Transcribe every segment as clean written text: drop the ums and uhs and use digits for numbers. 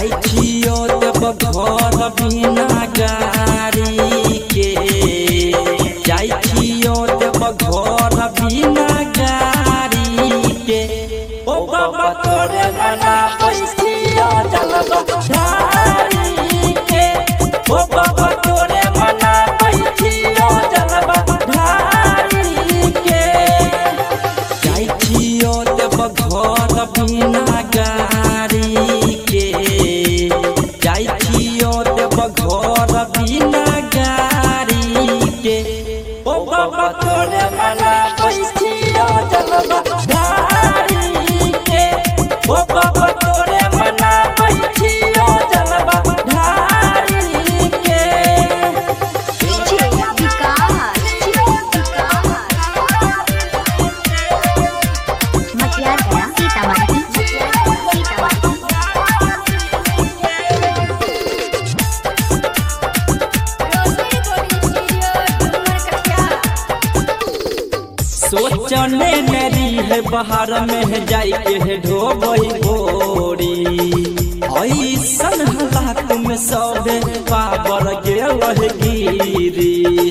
जाई छियो तब घर बिना गाड़ी के जाई छियो तब घर बिना गाड़ी के ओ बाबा तोरे मना पैसिया जलवा धारी के ओ बाबा तोरे मना पैसिया जलवा धारी के जाई छियो तब घर बिना गाड़ी के जाई छियो तब घर बिना गाड़ी के ओ बाबा तोरे मना पैसिया जलवा धारी के ओ बाबा तोरे मना पैसिया जलवा धारी के सोचने मेरी है बाहर में जाई के ढोबई बोरी ऐसन हालात में सब पावर गेल गिरी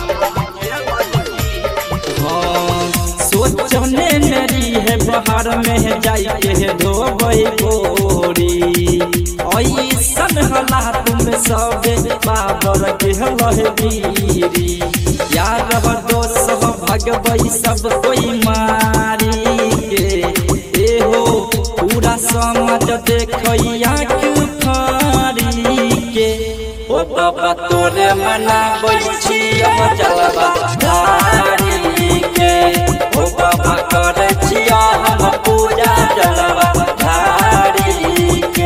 सोचने मेरी है बाहर में जाई के ढोबई बोरी ऐसन हालात में सब पावर गेल गिरी यार दोस्त भगवई सब कोई मारी के ए हो पूरा समाज देखैया क्यों फारी के ओ बाबा तोरे मनाबै छियो जलवा धारी के ओ बाबा करे छियो हम पूजा जलवा धारी के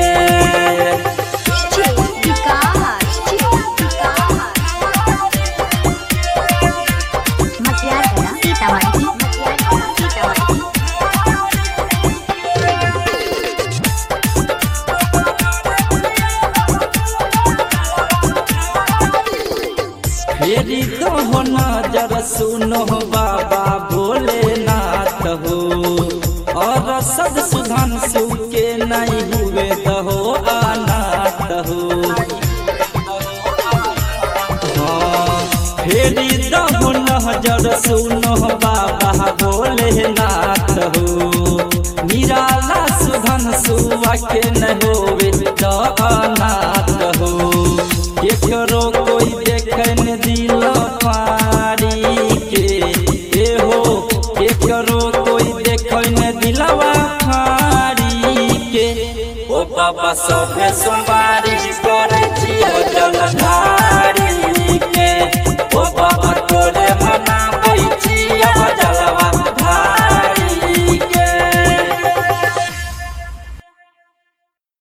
फेरी तो हो नजर सुनो बाबा भोलेनाथ हो और सद सुधांशु के नहीं हुए तो हो अनाथ हो फेरी तो हो नजर सुनो बाबा भोलेनाथ हो निराला सुधांशु के नहीं हुए तो अनाथ हो केकरो कोई देखन दिल फारी के ए हो केकरो कोई देखन दिलवा फारी के ओ बाबा सोफे सोमवारी